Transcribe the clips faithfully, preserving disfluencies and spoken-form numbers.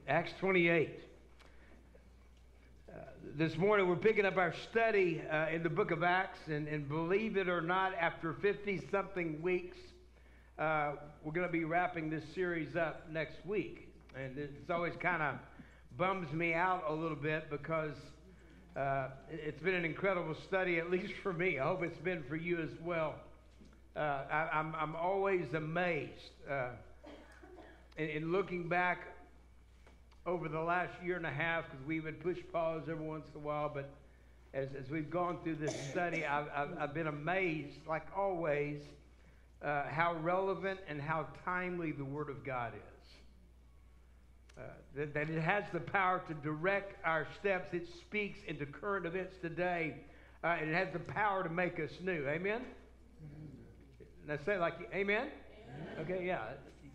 Acts twenty-eight. Uh, this morning we're picking up our study uh, in the book of Acts, and, and believe it or not, after fifty-something weeks, uh, we're going to be wrapping this series up next week. And it's always kind of bums me out a little bit because uh, it's been an incredible study, at least for me. I hope it's been for you as well. Uh, I, I'm, I'm always amazed uh, in, in looking back over the last year and a half, because we would push pause every once in a while, but as, as we've gone through this study, I've, I've, I've been amazed, like always, uh, how relevant and how timely the Word of God is. Uh, that, that it has the power to direct our steps. It speaks into current events today, uh, and it has the power to make us new. Amen? Now say it like, amen? Amen? Okay, yeah.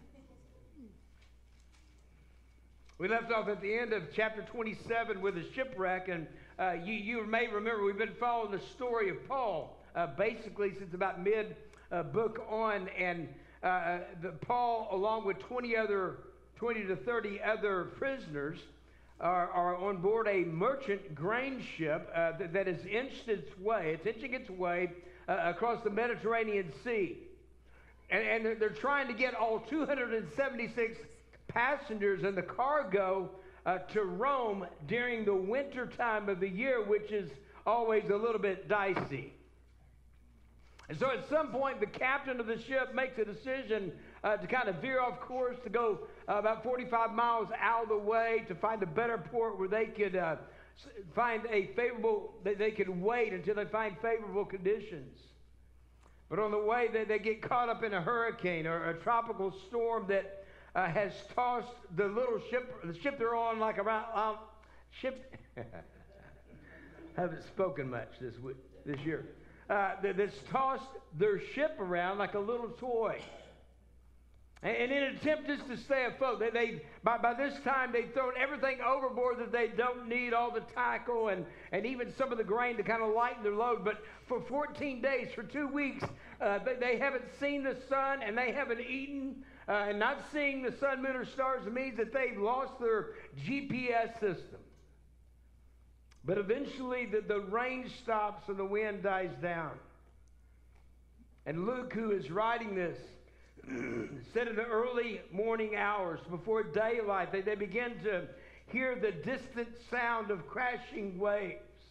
We left off at the end of chapter twenty-seven with a shipwreck, and uh, you, you may remember we've been following the story of Paul, uh, basically since about mid-book uh, on, and uh, the, Paul, along with twenty other, twenty to thirty other prisoners, are, are on board a merchant grain ship uh, that, that has inched its way. It's inching its way uh, across the Mediterranean Sea, and, and they're, they're trying to get all two hundred seventy-six passengers and the cargo uh, to Rome during the winter time of the year, which is always a little bit dicey. And so at some point, the captain of the ship makes a decision uh, to kind of veer off course, to go uh, about forty-five miles out of the way to find a better port where they could uh, find a favorable, they, they could wait until they find favorable conditions. But on the way, they, they get caught up in a hurricane or a tropical storm that Uh, has tossed the little ship, the ship they're on, like around um, ship. Haven't spoken much this week, this year. Uh, that's tossed their ship around like a little toy. And, and in an attempt just to stay afloat, they, they by by this time they've thrown everything overboard that they don't need, all the tackle and and even some of the grain to kind of lighten their load. But for fourteen days, for two weeks, uh, they, they haven't seen the sun and they haven't eaten. Uh, and not seeing the sun, moon, or stars means that they've lost their G P S system. But eventually the, the rain stops and the wind dies down. And Luke, who is writing this, said in the early morning hours before daylight, they, they begin to hear the distant sound of crashing waves.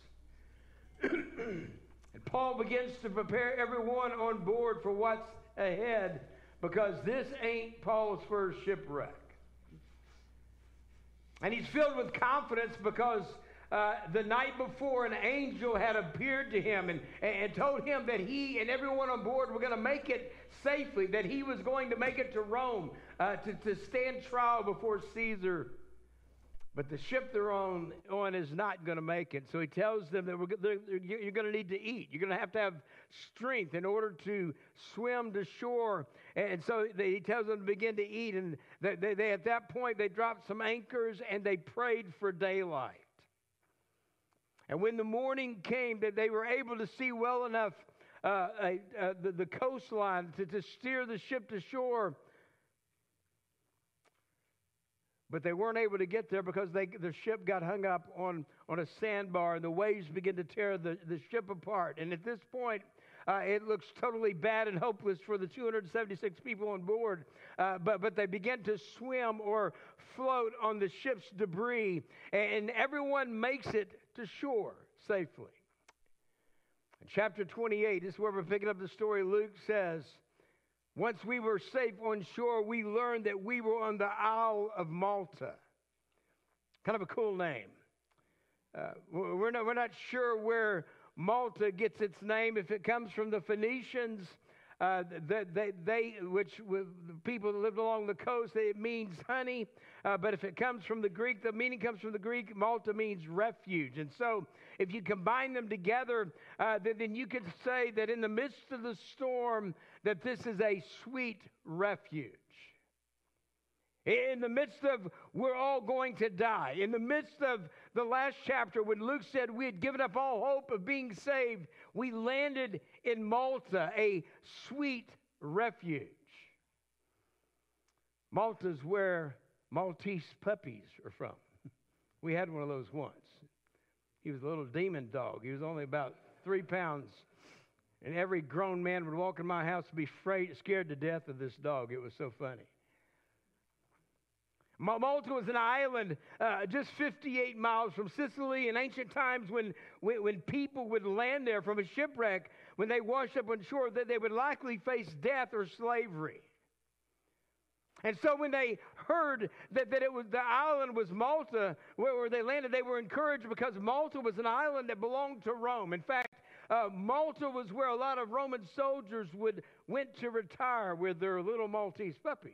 And Paul begins to prepare everyone on board for what's ahead, because this ain't Paul's first shipwreck. And he's filled with confidence because uh, the night before an angel had appeared to him and, and told him that he and everyone on board were going to make it safely, that he was going to make it to Rome uh, to, to stand trial before Caesar. But the ship they're on, on is not going to make it. So he tells them that we're, you're going to need to eat. You're going to have to have strength in order to swim to shore. And so they, he tells them to begin to eat. And they, they, they at that point, they dropped some anchors and they prayed for daylight. And when the morning came, that they were able to see well enough uh, uh, the, the coastline to, to steer the ship to shore. But they weren't able to get there because they, the ship got hung up on, on a sandbar, and the waves began to tear the, the ship apart. And at this point, uh, it looks totally bad and hopeless for the two hundred seventy-six people on board. Uh, but, but they began to swim or float on the ship's debris, and everyone makes it to shore safely. In chapter twenty-eight, this is where we're picking up the story. Luke says, once we were safe on shore, we learned that we were on the Isle of Malta. Kind of a cool name. Uh, we're not, we're not sure where Malta gets its name. If it comes from the Phoenicians, uh, they, they, they, which with the people that lived along the coast, it means honey. Uh, but if it comes from the Greek, the meaning comes from the Greek. Malta means refuge. And so if you combine them together, uh, then, then you could say that in the midst of the storm, that this is a sweet refuge. In the midst of we're all going to die, in the midst of the last chapter when Luke said we had given up all hope of being saved, we landed in Malta, a sweet refuge. Malta's where Maltese puppies are from. We had one of those once. He was a little demon dog. He was only about three pounds. And every grown man would walk in my house and be afraid, scared to death of this dog. It was so funny. Malta was an island uh, just fifty-eight miles from Sicily. In ancient times, when, when, when people would land there from a shipwreck, when they washed up on shore, that they would likely face death or slavery. And so when they heard that, that it was the island was Malta, where, where they landed, they were encouraged because Malta was an island that belonged to Rome. In fact, uh, Malta was where a lot of Roman soldiers would went to retire with their little Maltese puppies.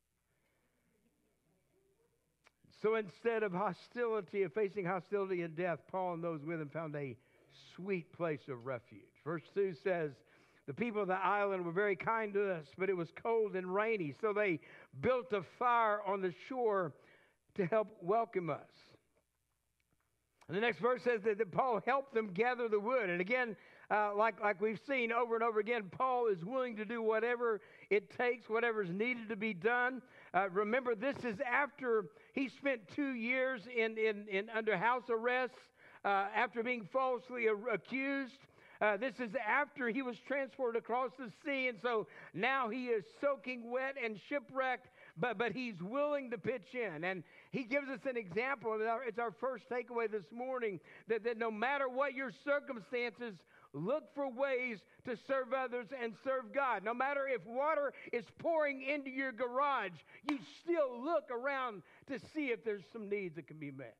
So instead of hostility, of facing hostility and death, Paul and those with him found a sweet place of refuge. Verse two says, the people of the island were very kind to us, but it was cold and rainy, so they built a fire on the shore to help welcome us. And the next verse says that, that Paul helped them gather the wood. And again, uh, like, like we've seen over and over again, Paul is willing to do whatever it takes, whatever is needed to be done. Uh, remember, this is after he spent two years in, in, in under house arrest, uh, after being falsely accused. Uh, this is after he was transported across the sea, and so now he is soaking wet and shipwrecked, but, but he's willing to pitch in. And he gives us an example. It's our first takeaway this morning, that, that no matter what your circumstances, look for ways to serve others and serve God. No matter if water is pouring into your garage, you still look around to see if there's some needs that can be met.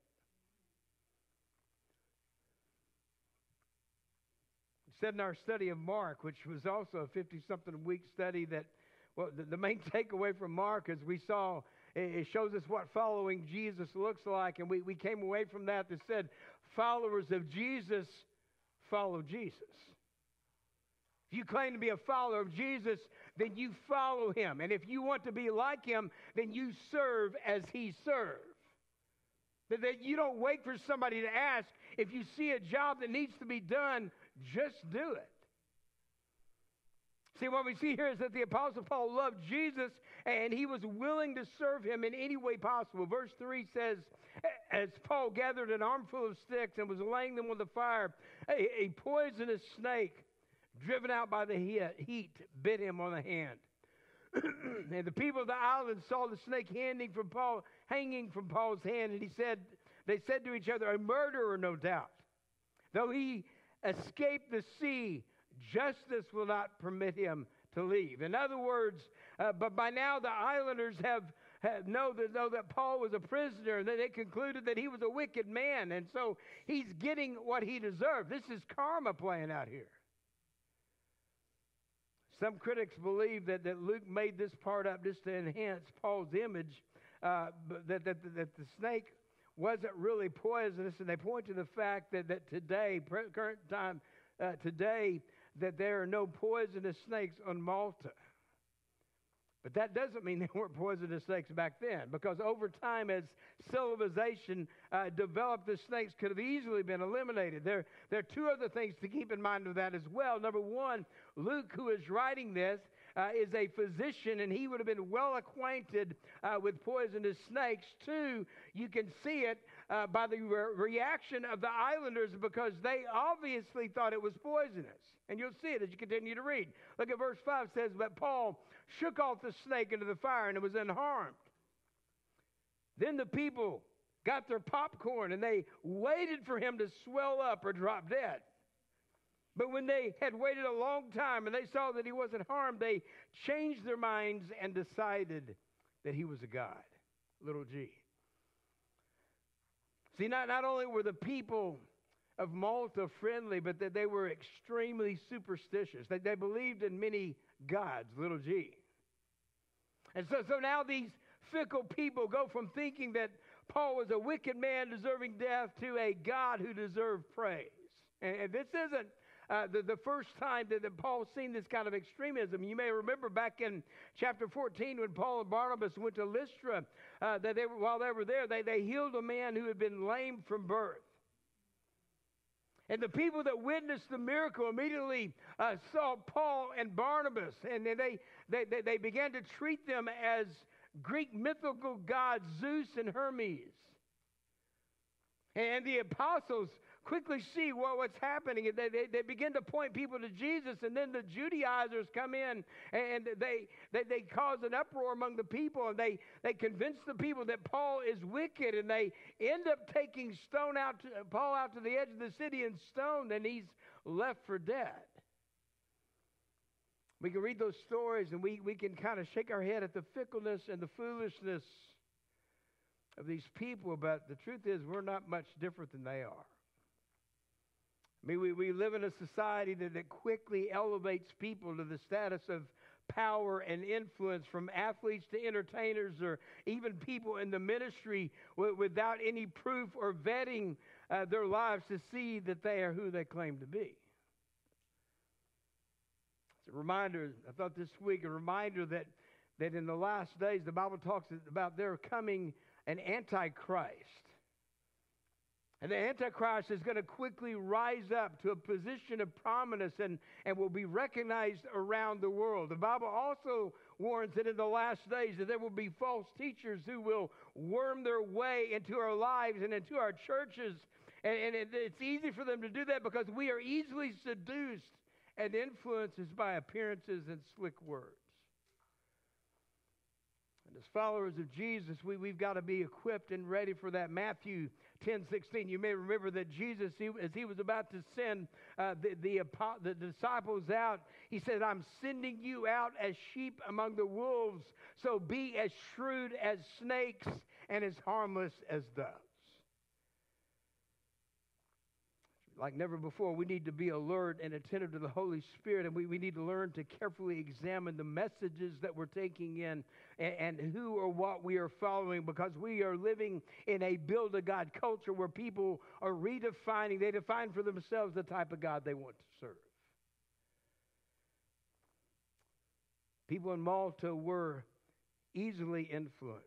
Said in our study of Mark, which was also a fifty-something week study, that well, the, the main takeaway from Mark is we saw, it shows us what following Jesus looks like, and we, we came away from that that said, followers of Jesus follow Jesus. If you claim to be a follower of Jesus, then you follow him. And if you want to be like him, then you serve as he served. That, that you don't wait for somebody to ask. If you see a job that needs to be done, just do it. See, what we see here is that the Apostle Paul loved Jesus, and he was willing to serve him in any way possible. Verse three says, as Paul gathered an armful of sticks and was laying them on the fire, a, a poisonous snake, driven out by the heat, bit him on the hand. And the people of the island saw the snake hanging from Paul, hanging from Paul's hand, and he said, they said to each other, a murderer, no doubt. Though he escaped the sea, justice will not permit him to leave. In other words, uh, but by now the islanders have, have know, that, know that Paul was a prisoner, and they concluded that he was a wicked man, and so he's getting what he deserved. This is karma playing out here. Some critics believe that, that Luke made this part up just to enhance Paul's image, uh, but that, that, that the snake wasn't really poisonous, and they point to the fact that, that today, current time, uh, today, that there are no poisonous snakes on Malta. But that doesn't mean there weren't poisonous snakes back then, because over time, as civilization uh, developed, the snakes could have easily been eliminated. There, there are two other things to keep in mind of that as well. Number one, Luke, who is writing this, uh, is a physician, and he would have been well acquainted uh, with poisonous snakes. Two, you can see it uh, by the re- reaction of the islanders, because they obviously thought it was poisonous. And you'll see it as you continue to read. Look at verse five. It says, but Paul shook off the snake into the fire, and it was unharmed. Then the people got their popcorn, and they waited for him to swell up or drop dead. But when they had waited a long time and they saw that he wasn't harmed, they changed their minds and decided that he was a god. Little g. See, not, not only were the people of Malta friendly, but that they were extremely superstitious. They, they believed in many gods, little g. And so, so now these fickle people go from thinking that Paul was a wicked man deserving death to a God who deserved praise. And, and this isn't uh, the, the first time that, that Paul's seen this kind of extremism. You may remember back in chapter fourteen when Paul and Barnabas went to Lystra, uh, that they were, while they were there, they, they healed a man who had been lame from birth. And the people that witnessed the miracle immediately uh, saw Paul and Barnabas, and they, they, they, they began to treat them as Greek mythical gods Zeus and Hermes. And the apostles quickly see what, what's happening. They, they, they begin to point people to Jesus, and then the Judaizers come in, and they, they, they cause an uproar among the people, and they, they convince the people that Paul is wicked, and they end up taking stone out to, Paul out to the edge of the city and stoned, and he's left for dead. We can read those stories, and we, we can kind of shake our head at the fickleness and the foolishness of these people, but the truth is we're not much different than they are. I mean, we, we live in a society that, that quickly elevates people to the status of power and influence, from athletes to entertainers or even people in the ministry, w- without any proof or vetting uh, their lives to see that they are who they claim to be. It's a reminder, I thought this week, a reminder that, that in the last days, the Bible talks about there coming an antichrist. And the antichrist is going to quickly rise up to a position of prominence and, and will be recognized around the world. The Bible also warns that in the last days that there will be false teachers who will worm their way into our lives and into our churches. And, and it, it's easy for them to do that because we are easily seduced and influenced by appearances and slick words. And as followers of Jesus, we, we've got to be equipped and ready for that. Matthew ten sixteen, you may remember that Jesus, he, as he was about to send uh, the, the, the disciples out, he said, I'm sending you out as sheep among the wolves, so be as shrewd as snakes and as harmless as doves. Like never before, we need to be alert and attentive to the Holy Spirit, and we, we need to learn to carefully examine the messages that we're taking in and, and who or what we are following, because we are living in a build-a-God culture where people are redefining, they define for themselves the type of God they want to serve. People in Malta were easily influenced.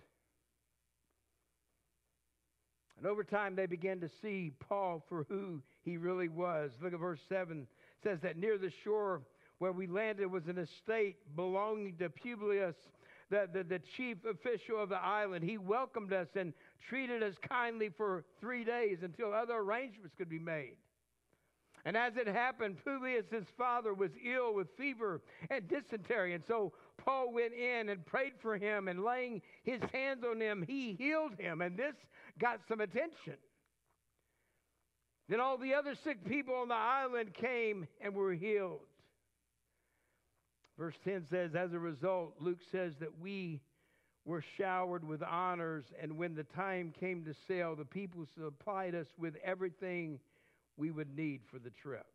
And over time, they began to see Paul for who he really was. Look at verse seven. It says that near the shore where we landed was an estate belonging to Publius, the, the, the chief official of the island. He welcomed us and treated us kindly for three days until other arrangements could be made. And as it happened, Publius, his father, was ill with fever and dysentery. And so Paul went in and prayed for him, and laying his hands on him, he healed him. And this got some attention. Then all the other sick people on the island came and were healed. Verse ten says, as a result, Luke says that we were showered with honors, and when the time came to sail, the people supplied us with everything we would need for the trip.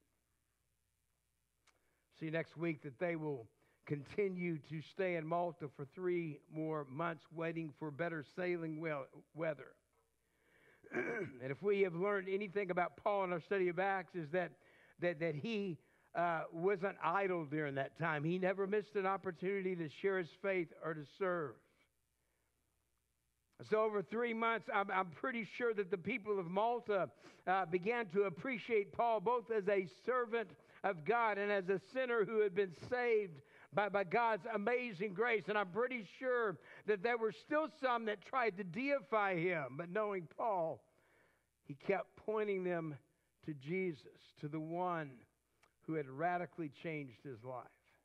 See next week that they will continue to stay in Malta for three more months, waiting for better sailing weather. And if we have learned anything about Paul in our study of Acts, is that that, that he uh, wasn't idle during that time. He never missed an opportunity to share his faith or to serve. So over three months, I'm, I'm pretty sure that the people of Malta uh, began to appreciate Paul both as a servant of God and as a sinner who had been saved by, by God's amazing grace. And I'm pretty sure that there were still some that tried to deify him. But knowing Paul, he kept pointing them to Jesus, to the one who had radically changed his life.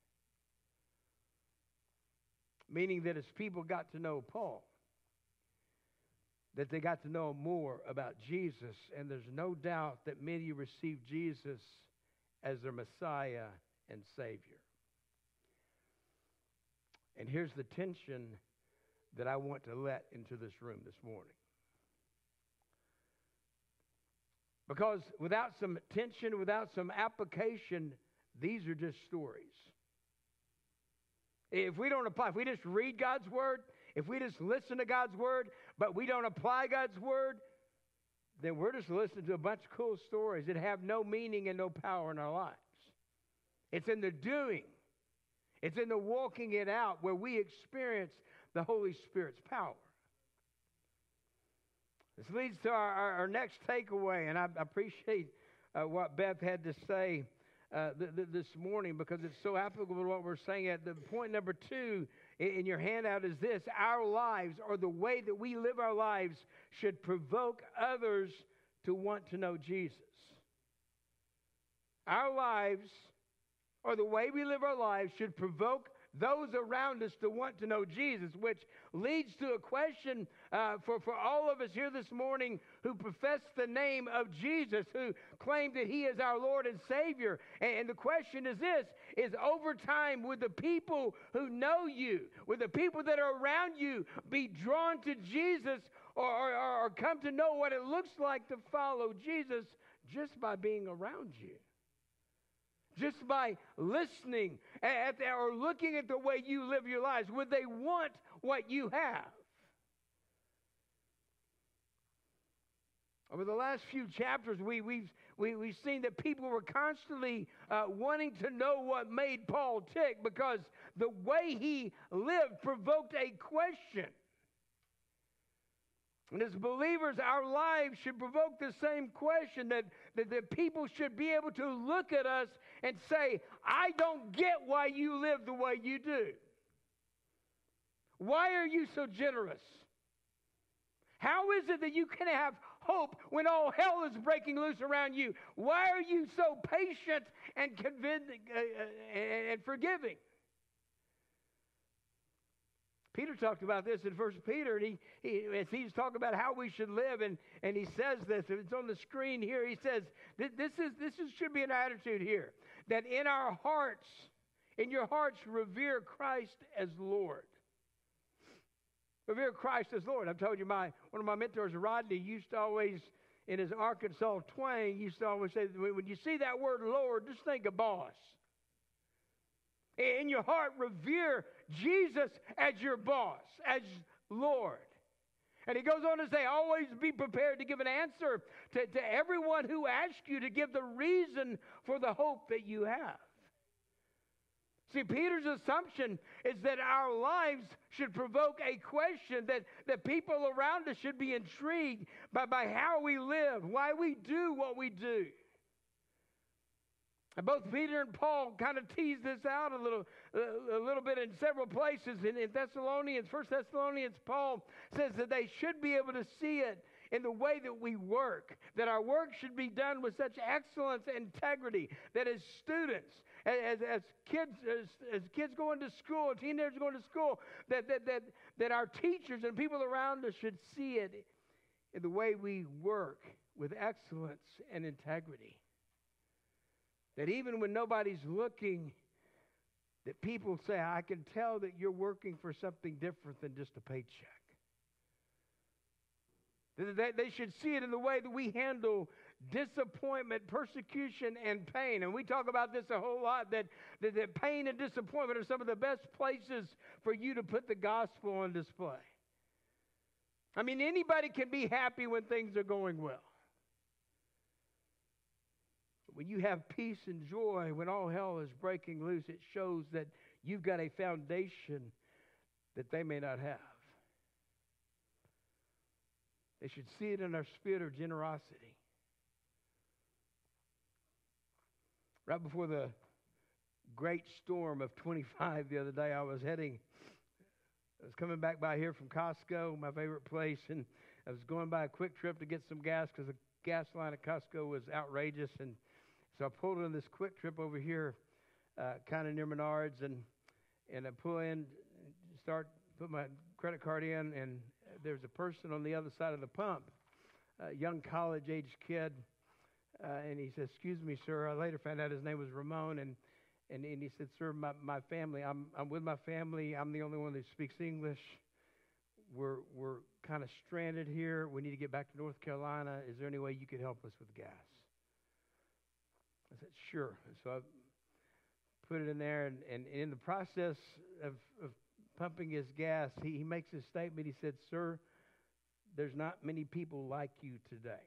Meaning that as people got to know Paul, that they got to know more about Jesus, and there's no doubt that many received Jesus as their Messiah and Savior. And here's the tension that I want to let into this room this morning. Because without some tension, without some application, these are just stories. If we don't apply, if we just read God's Word, if we just listen to God's Word, but we don't apply God's Word, then we're just listening to a bunch of cool stories that have no meaning and no power in our lives. It's in the doing. It's in the walking it out where we experience the Holy Spirit's power. This leads to our, our, our next takeaway, and I appreciate uh, what Beth had to say uh, th- th- this morning, because it's so applicable to what we're saying. At the point number two in your handout is this: our lives, or the way that we live our lives, should provoke others to want to know Jesus. Our lives, or the way we live our lives, should provoke those around us to want to know Jesus, which leads to a question uh, for, for all of us here this morning who profess the name of Jesus, who claim that He is our Lord and Savior. And, and the question is this, is over time, would the people who know you, would the people that are around you be drawn to Jesus, or, or, or come to know what it looks like to follow Jesus just by being around you? Just by listening at the, or looking at the way you live your lives, would they want what you have? Over the last few chapters, we, we've, we, we've seen that people were constantly uh, wanting to know what made Paul tick, because the way he lived provoked a question. And as believers, our lives should provoke the same question, that, that, that people should be able to look at us and say, I don't get why you live the way you do. Why are you so generous? How is it that you can have hope when all hell is breaking loose around you? Why are you so patient and convincing uh, and forgiving? Peter talked about this in First Peter, and he, he, as he's talking about how we should live, and, and he says this, it's on the screen here, he says, this is this is, should be an attitude here, that in our hearts, in your hearts, revere Christ as Lord. Revere Christ as Lord. I've told you, my one of my mentors, Rodney, used to always, in his Arkansas twang, used to always say, when you see that word Lord, just think of boss. In your heart, revere Jesus as your boss, as Lord. And he goes on to say, always be prepared to give an answer to, to everyone who asks you, to give the reason for the hope that you have. See, Peter's assumption is that our lives should provoke a question, that, that people around us should be intrigued by, by how we live, why we do what we do. And both Peter and Paul kind of tease this out a little, uh, a little bit in several places. In, in Thessalonians, First Thessalonians, Paul says that they should be able to see it in the way that we work, that our work should be done with such excellence and integrity, that as students, as, as kids, as, as kids going to school, teenagers going to school, that, that, that, that our teachers and people around us should see it in the way we work with excellence and integrity. That even when nobody's looking, that people say, I can tell that you're working for something different than just a paycheck. That they should see it in the way that we handle disappointment, persecution, and pain. And we talk about this a whole lot, that, that, that pain and disappointment are some of the best places for you to put the gospel on display. I mean, anybody can be happy when things are going well. When you have peace and joy, when all hell is breaking loose, it shows that you've got a foundation that they may not have. They should see it in our spirit of generosity. Right before the great storm of twenty-five the other day, I was heading, I was coming back by here from Costco, my favorite place, and I was going by a Quick Trip to get some gas because the gas line at Costco was outrageous. And so I pulled in this Quick Trip over here, uh, kind of near Menards, and and I pull in, start, put my credit card in, and there's a person on the other side of the pump, a young college-age kid, uh, and he says, excuse me, sir. I later found out his name was Ramon, and and, and he said, sir, my, my family, I'm I'm with my family. I'm the only one that speaks English. We're we're kind of stranded here. We need to get back to North Carolina. Is there any way you could help us with gas? I said, sure. And so I put it in there, and, and in the process of, of pumping his gas, he, he makes his statement. He said, sir, there's not many people like you today.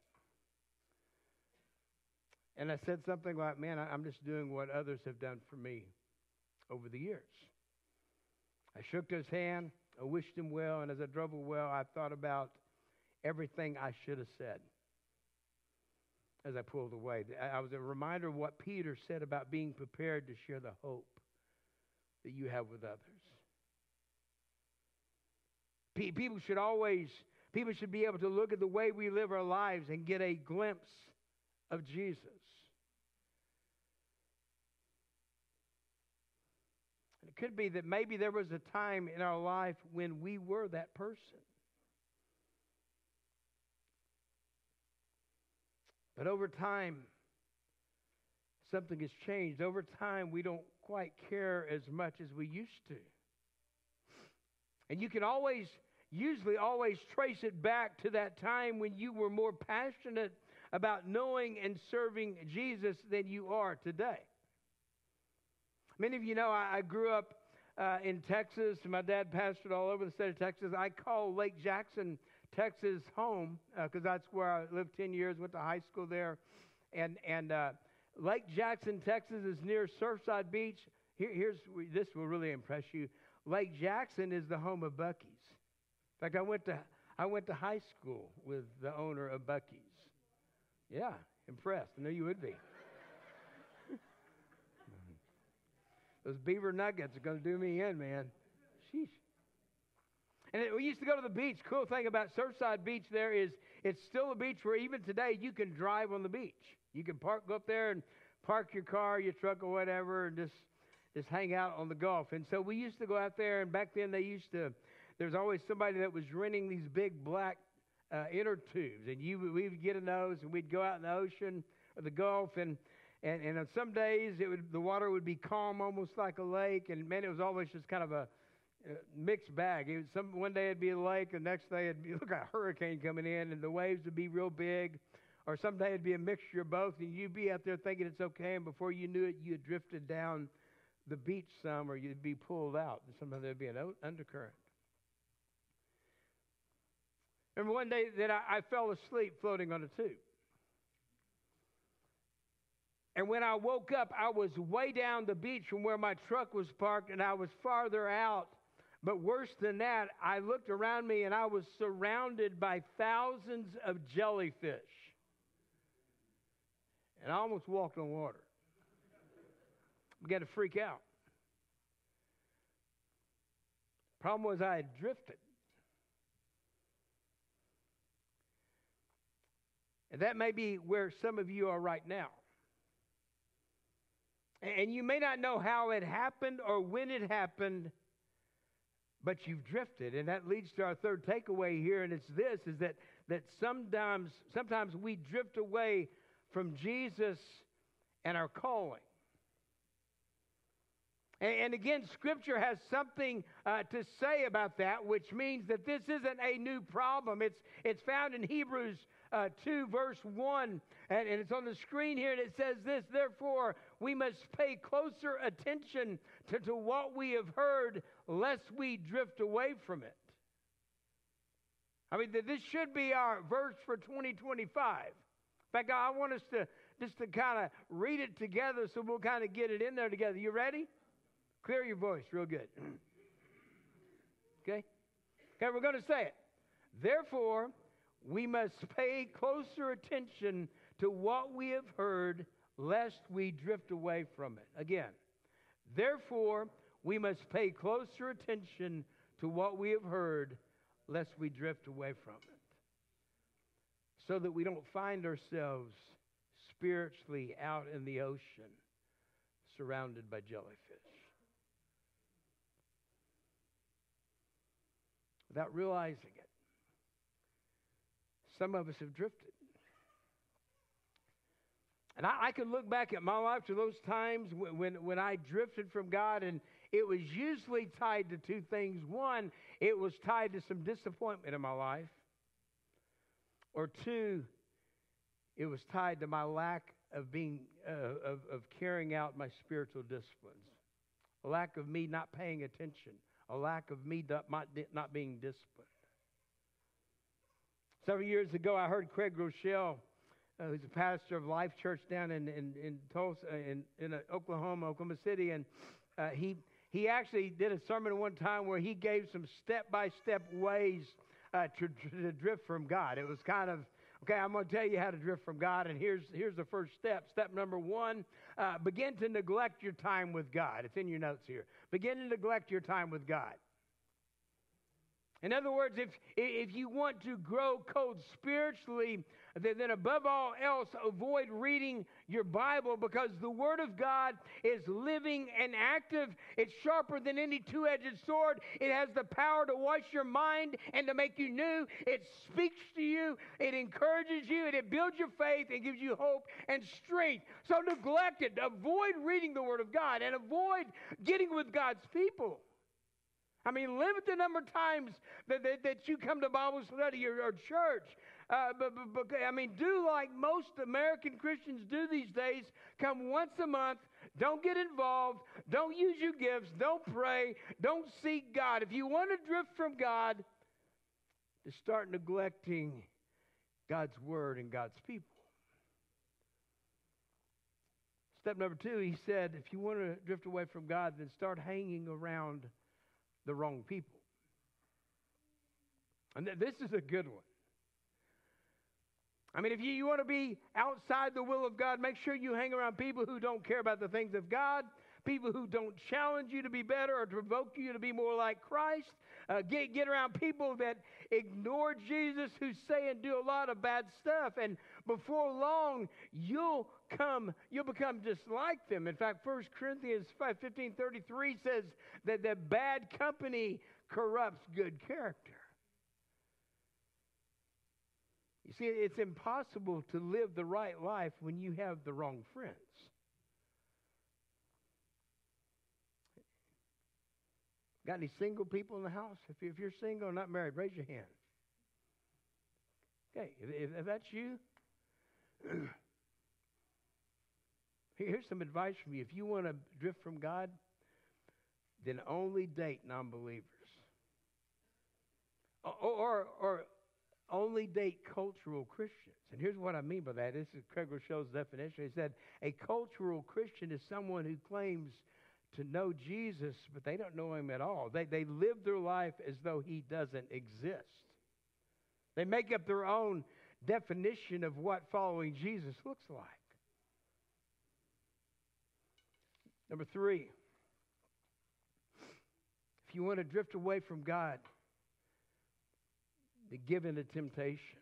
And I said something like, man, I, I'm just doing what others have done for me over the years. I shook his hand. I wished him well, and as I drove away, I thought about everything I should have said as I pulled away. I was a reminder of what Peter said about being prepared to share the hope that you have with others. Pe- people should always, people should be able to look at the way we live our lives and get a glimpse of Jesus. And it could be that maybe there was a time in our life when we were that person. But over time, something has changed. Over time, we don't quite care as much as we used to. And you can always, usually always trace it back to that time when you were more passionate about knowing and serving Jesus than you are today. Many of you know I, I grew up uh, in Texas. My dad pastored all over the state of Texas. I call Lake Jackson, Texas home because uh, that's where I lived ten years, went to high school there. And, and uh, Lake Jackson, Texas is near Surfside Beach. Here, here's, this will really impress you. Lake Jackson is the home of Buc-ee's. In fact, I went to I went to high school with the owner of Buc-ee's. Yeah, impressed. I knew you would be. Those beaver nuggets are going to do me in, man. Sheesh. And it, we used to go to the beach. Cool thing about Surfside Beach there is it's still a beach where even today you can drive on the beach. You can park, go up there and park your car, your truck, or whatever, and just just hang out on the Gulf. And so we used to go out there, and back then they used to, there was always somebody that was renting these big black uh, inner tubes, and you we would get in those, and we'd go out in the ocean or the Gulf, and and, and on some days it would the water would be calm, almost like a lake, and man, it was always just kind of a uh, mixed bag. It was some one day it'd be a lake, the next day it'd be look like a hurricane coming in, and the waves would be real big. Or someday it'd be a mixture of both, and you'd be out there thinking it's okay, and before you knew it, you had drifted down the beach some, or you'd be pulled out. Sometimes there'd be an undercurrent. Remember one day that I, I fell asleep floating on a tube. And when I woke up, I was way down the beach from where my truck was parked, and I was farther out. But worse than that, I looked around me, and I was surrounded by thousands of jellyfish. And I almost walked on water. Began to freak out. Problem was I had drifted. And that may be where some of you are right now. And you may not know how it happened or when it happened, but you've drifted. And that leads to our third takeaway here, and it's this, is that, that sometimes, sometimes we drift away from Jesus and our calling. And, and again, Scripture has something uh, to say about that, which means that this isn't a new problem. It's, it's found in Hebrews uh, two, verse one, and, and it's on the screen here, and it says this, therefore, we must pay closer attention to, to what we have heard, lest we drift away from it. I mean, this should be our verse for twenty twenty-five. In fact, I want us to just to kind of read it together so we'll kind of get it in there together. You ready? Clear your voice real good. Okay? Okay, we're going to say it. Therefore, we must pay closer attention to what we have heard, lest we drift away from it. Again, therefore, we must pay closer attention to what we have heard, lest we drift away from it. So that we don't find ourselves spiritually out in the ocean, surrounded by jellyfish. Without realizing it, some of us have drifted. And I, I can look back at my life to those times when, when, when I drifted from God, and it was usually tied to two things. One, it was tied to some disappointment in my life. Or two, it was tied to my lack of being uh, of, of carrying out my spiritual disciplines, a lack of me not paying attention, a lack of me not, not being disciplined. Several years ago, I heard Craig Rochelle, uh, who's a pastor of Life Church down in in, in Tulsa, in, in uh, Oklahoma, Oklahoma City, and uh, he he actually did a sermon one time where he gave some step-by-step ways Uh, to, to drift from God. It was kind of, okay, I'm going to tell you how to drift from God, and here's here's the first step. Step number one, uh, begin to neglect your time with God. It's in your notes here. Begin to neglect your time with God. In other words, if, if you want to grow cold spiritually, then, then above all else, avoid reading your Bible, because the Word of God is living and active. It's sharper than any two-edged sword. It has the power to wash your mind and to make you new. It speaks to you. It encourages you. And it builds your faith and gives you hope and strength. So neglect it. Avoid reading the Word of God and avoid getting with God's people. I mean, limit the number of times that, that, that you come to Bible study or, or church. Uh, but, but, but, I mean, do like most American Christians do these days. Come once a month. Don't get involved. Don't use your gifts. Don't pray. Don't seek God. If you want to drift from God, to start neglecting God's Word and God's people. Step number two, he said, if you want to drift away from God, then start hanging around the wrong people. And th- this is a good one. I mean, if you, you want to be outside the will of God, make sure you hang around people who don't care about the things of God, people who don't challenge you to be better or to provoke you to be more like Christ. Uh, get, get around people that ignore Jesus, who say and do a lot of bad stuff. And before long, you'll come, you'll become just like them. In fact, First Corinthians five fifteen thirty-three says that, that bad company corrupts good character. You see, it's impossible to live the right life when you have the wrong friends. Got any single people in the house? If, you, if you're single or not married, raise your hand. Okay, if, if that's you, here's some advice from you. If you want to drift from God, then only date non-believers. Or, or, or only date cultural Christians. And here's what I mean by that. This is Craig Rochell's definition. He said, a cultural Christian is someone who claims to know Jesus, but they don't know him at all. They, they live their life as though he doesn't exist. They make up their own definition of what following Jesus looks like. Number three, if you want to drift away from God, to give in to temptation.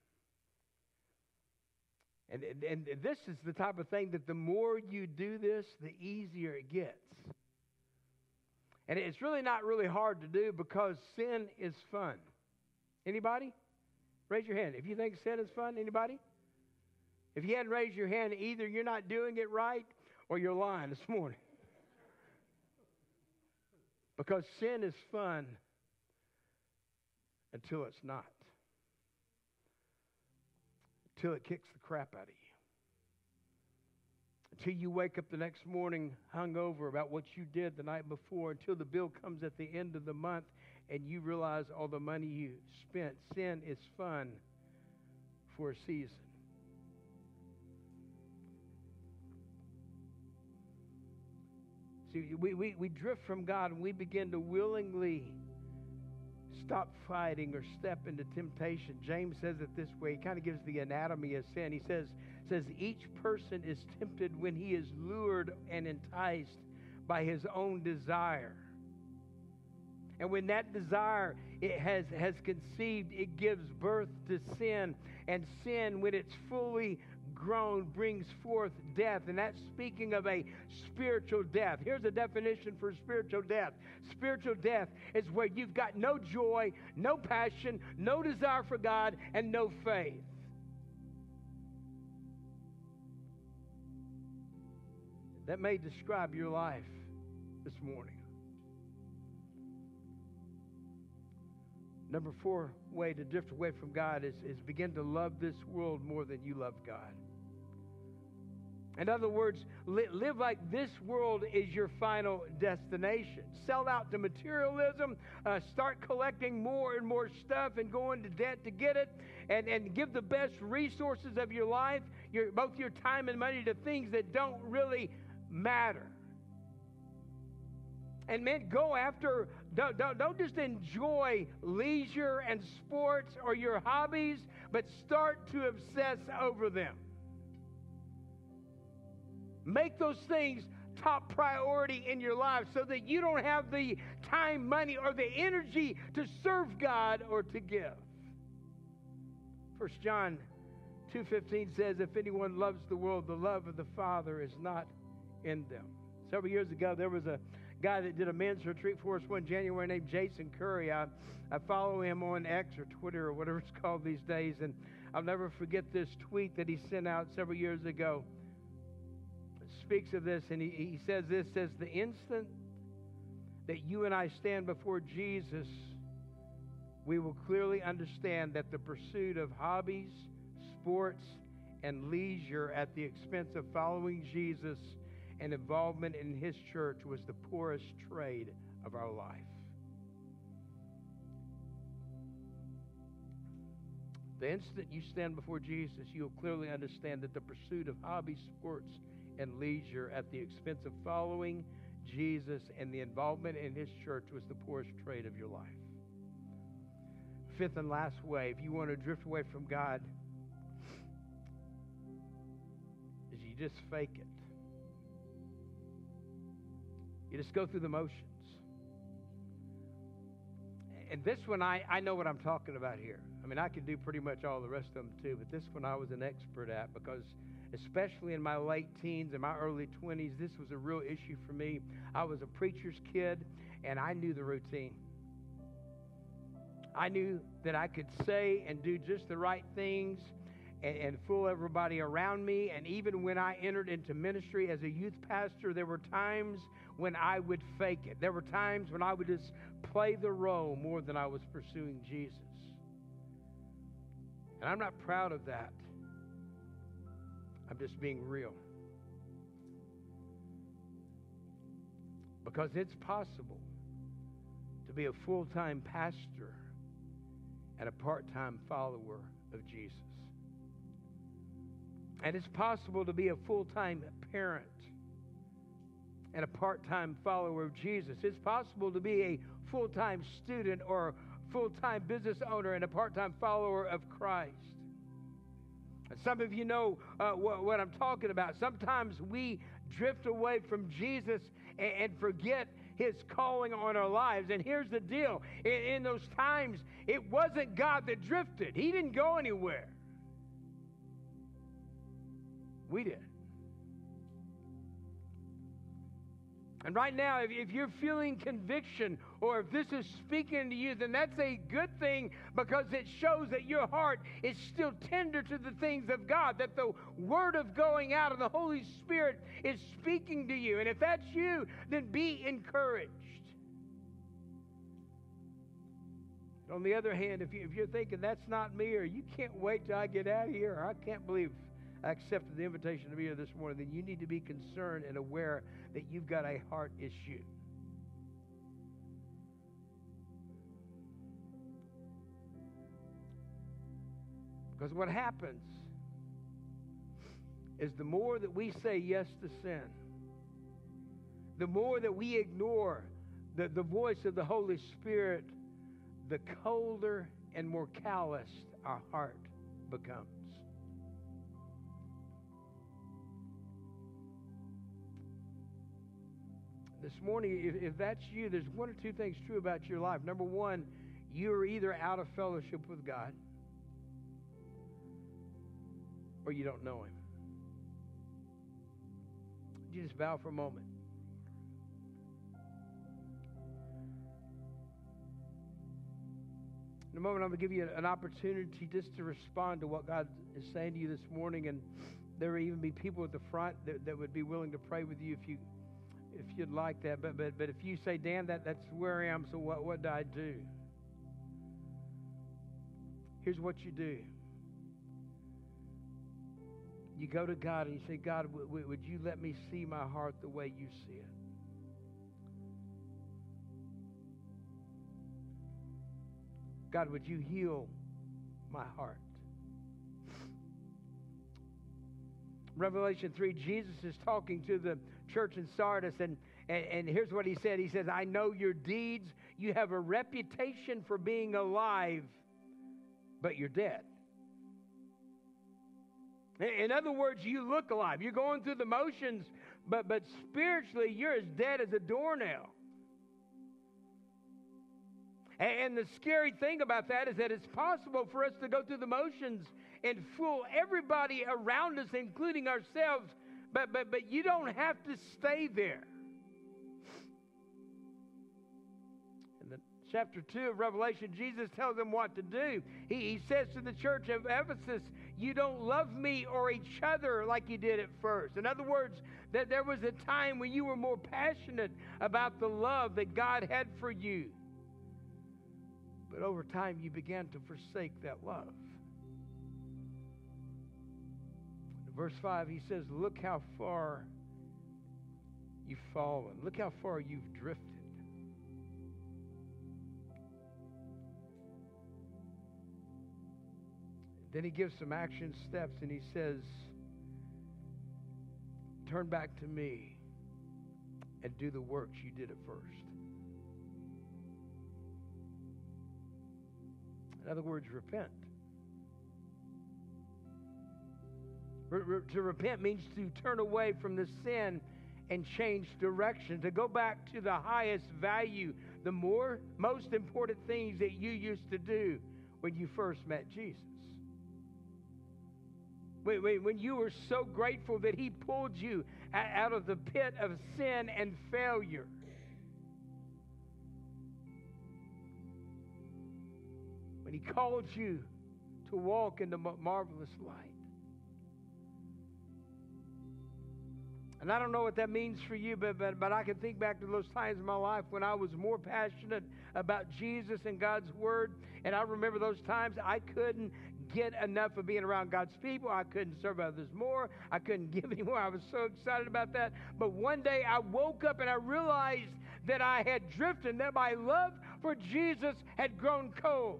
And, and, and this is the type of thing that the more you do this, the easier it gets. And it's really not really hard to do, because sin is fun. Anybody? Raise your hand. If you think sin is fun, anybody? If you hadn't raised your hand, either you're not doing it right or you're lying this morning. Because sin is fun until it's not. Until it kicks the crap out of you. Until you wake up the next morning hungover about what you did the night before. Until the bill comes at the end of the month and you realize all the money you spent. Sin is fun for a season. See, we, we, we drift from God and we begin to willingly stop fighting or step into temptation. James says it this way. He kind of gives the anatomy of sin. He says, says each person is tempted when he is lured and enticed by his own desire. And when that desire it has, has conceived, it gives birth to sin. And sin, when it's fully grown, brings forth death. And that's speaking of a spiritual death. Here's a definition for spiritual death. Spiritual death is where you've got no joy, no passion, no desire for God, and no faith. That may describe your life this morning. Number four way to drift away from God is, is begin to love this world more than you love God. In other words, li- live like this world is your final destination. Sell out to materialism. Uh, start collecting more and more stuff and go into debt to get it. And, and give the best resources of your life, your, both your time and money, to things that don't really matter. And men, go after, don't, don't, don't just enjoy leisure and sports or your hobbies, but start to obsess over them. Make those things top priority in your life so that you don't have the time, money, or the energy to serve God or to give. First John two fifteen says, if anyone loves the world, the love of the Father is not in them. Several years ago, there was a guy that did a men's retreat for us one January named Jason Curry. I, I follow him on X or Twitter or whatever it's called these days, and I'll never forget this tweet that he sent out several years ago. It speaks of this, and he, he says this, says, the instant that you and I stand before Jesus, we will clearly understand that the pursuit of hobbies, sports, and leisure at the expense of following Jesus and involvement in His church was the poorest trade of our life. The instant you stand before Jesus, you'll clearly understand that the pursuit of hobbies, sports, and leisure at the expense of following Jesus and the involvement in His church was the poorest trade of your life. Fifth and last way, if you want to drift away from God, is you just fake it. You just go through the motions. And this one, I, I know what I'm talking about here. I mean, I could do pretty much all the rest of them too, but this one I was an expert at because especially in my late teens and my early twenties, this was a real issue for me. I was a preacher's kid, and I knew the routine. I knew that I could say and do just the right things and, and fool everybody around me. And even when I entered into ministry as a youth pastor, there were times when I would fake it. There were times when I would just play the role more than I was pursuing Jesus. And I'm not proud of that. I'm just being real. Because it's possible to be a full-time pastor and a part-time follower of Jesus. And it's possible to be a full-time parent and a part-time follower of Jesus. It's possible to be a full-time student or a full-time business owner and a part-time follower of Christ. And some of you know uh, what, what I'm talking about. Sometimes we drift away from Jesus and, and forget His calling on our lives. And here's the deal. In, in those times, it wasn't God that drifted. He didn't go anywhere. We did. And right now, if, if you're feeling conviction or if this is speaking to you, then that's a good thing because it shows that your heart is still tender to the things of God, that the word of going out of the Holy Spirit is speaking to you. And if that's you, then be encouraged. On the other hand, if, you, if you're thinking that's not me, or you can't wait till I get out of here, or I can't believe I accepted the invitation to be here this morning, then you need to be concerned and aware that you've got a heart issue. Because what happens is the more that we say yes to sin, the more that we ignore the, the voice of the Holy Spirit, the colder and more calloused our heart becomes. This morning, if, if that's you, there's one or two things true about your life. Number one, you're either out of fellowship with God or you don't know Him. You just bow for a moment. In a moment, I'm going to give you an opportunity just to respond to what God is saying to you this morning. And there will even be people at the front that, that would be willing to pray with you if you if you'd like that. But but but if you say, Dan, that, that's where I am, so what, what do I do? Here's what you do. You go to God and you say, God, w- w- would you let me see my heart the way you see it? God, would you heal my heart? Revelation three, Jesus is talking to the church in Sardis, and, and, and here's what he said. He says, I know your deeds. You have a reputation for being alive, but you're dead. In other words, you look alive. You're going through the motions, but, but spiritually, you're as dead as a doornail. And the scary thing about that is that it's possible for us to go through the motions and fool everybody around us, including ourselves, but, but, but you don't have to stay there. In the chapter two of Revelation, Jesus tells them what to do. He, he says to the church of Ephesus, you don't love me or each other like you did at first. In other words, that there was a time when you were more passionate about the love that God had for you. But over time, you began to forsake that love. In verse five, he says, look how far you've fallen. Look how far you've drifted. Then he gives some action steps, and he says, turn back to me and do the works you did at first. In other words, repent. Re- re- to repent means to turn away from the sin and change direction, to go back to the highest value, the more most important things that you used to do when you first met Jesus. When, when, when you were so grateful that he pulled you out of the pit of sin and failure. He called you to walk in the marvelous light. And I don't know what that means for you, but, but, but I can think back to those times in my life when I was more passionate about Jesus and God's Word. And I remember those times I couldn't get enough of being around God's people. I couldn't serve others more. I couldn't give anymore. I was so excited about that. But one day I woke up and I realized that I had drifted, and that my love for Jesus had grown cold.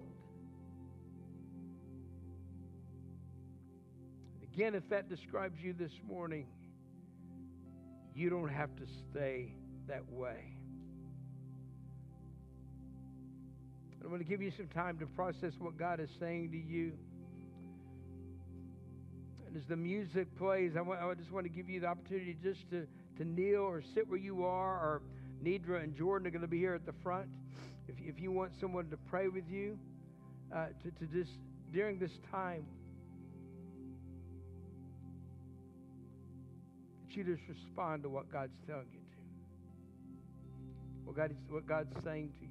Again, if that describes you this morning, you don't have to stay that way. I'm going to give you some time to process what God is saying to you. And as the music plays, I, want, I just want to give you the opportunity just to, to kneel or sit where you are, or Nidra and Jordan are going to be here at the front. If, if you want someone to pray with you, uh, to, to just, during this time, you just respond to what God's telling you to. What God is, what God's saying to you.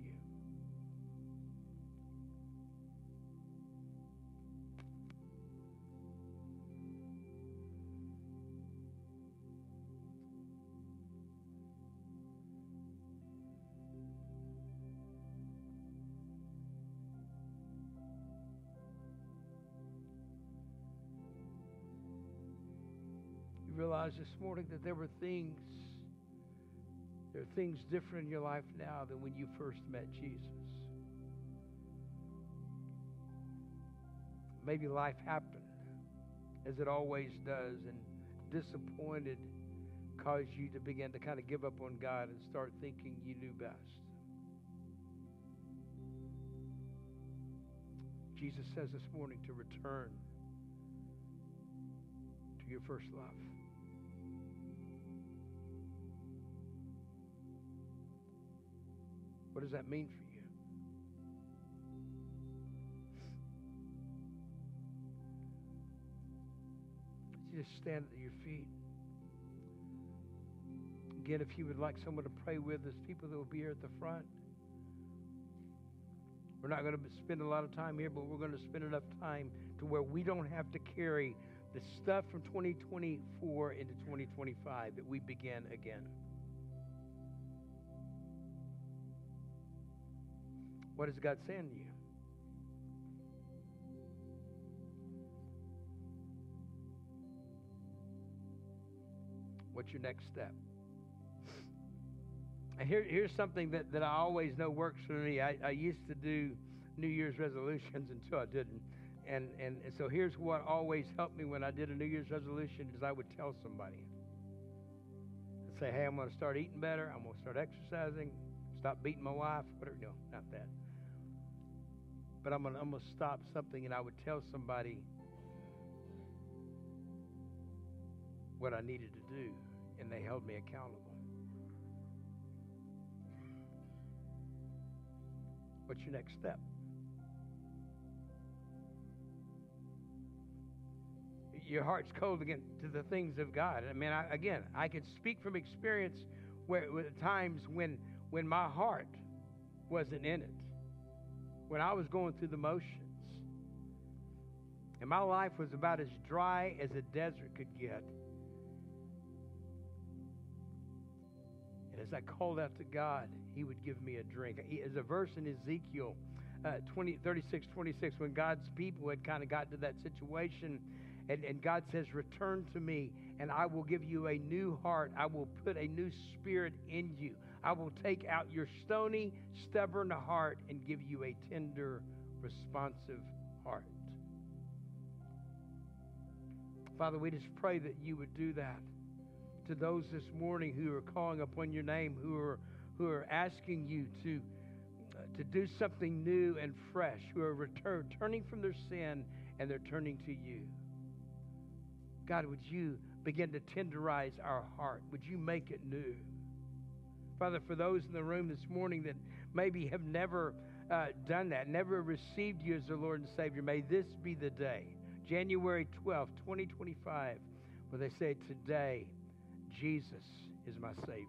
Realize this morning that there were things, there are things different in your life now than when you first met Jesus. Maybe life happened, as it always does, and disappointed caused you to begin to kind of give up on God and start thinking you knew best. Jesus says this morning to return to your first love. What does that mean for you? You just stand at your feet. Again, if you would like someone to pray with us, people that will be here at the front. We're not going to spend a lot of time here, but we're going to spend enough time to where we don't have to carry the stuff from twenty twenty-four into twenty twenty-five, that we begin again. What is God saying to you? What's your next step? And here, here's something that, that I always know works for me. I, I used to do New Year's resolutions until I didn't. And, and, and so here's what always helped me when I did a New Year's resolution is I would tell somebody. I'd say, hey, I'm going to start eating better. I'm going to start exercising. Stop beating my wife. Whatever. No, not that. But I'm going to I'm going to stop something, and I would tell somebody what I needed to do, and they held me accountable. What's your next step? Your heart's cold again to the things of God. I mean, I, again, I could speak from experience where with times when when my heart wasn't in it, when I was going through the motions, and my life was about as dry as a desert could get. And as I called out to God, He would give me a drink. There's a verse in Ezekiel uh, twenty, thirty-six, twenty-six, when God's people had kind of gotten to that situation. And, and God says, return to me, and I will give you a new heart. I will put a new spirit in you. I will take out your stony, stubborn heart and give you a tender, responsive heart. Father, we just pray that you would do that to those this morning who are calling upon your name, who are who are asking you to, uh, to do something new and fresh, who are return, turning from their sin and they're turning to you. God, would you begin to tenderize our heart? Would you make it new? Father, for those in the room this morning that maybe have never uh, done that, never received you as their Lord and Savior, may this be the day, January twelfth, twenty twenty-five, where they say, today, Jesus is my Savior.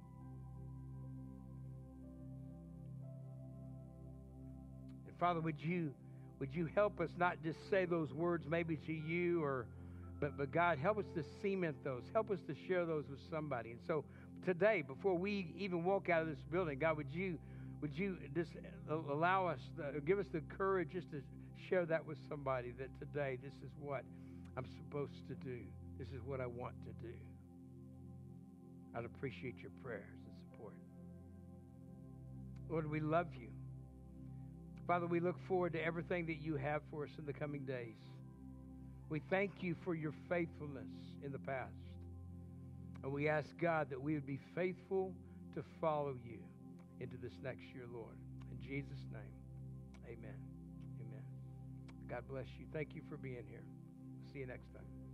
And Father, would you, would you help us not just say those words maybe to you or But, but God, help us to cement those. Help us to share those with somebody. And so today, before we even walk out of this building, God, would you would you just allow us, to, give us the courage just to share that with somebody, that today this is what I'm supposed to do. This is what I want to do. I'd appreciate your prayers and support. Lord, we love you. Father, we look forward to everything that you have for us in the coming days. We thank you for your faithfulness in the past. And we ask, God, that we would be faithful to follow you into this next year, Lord. In Jesus' name, amen. Amen. God bless you. Thank you for being here. See you next time.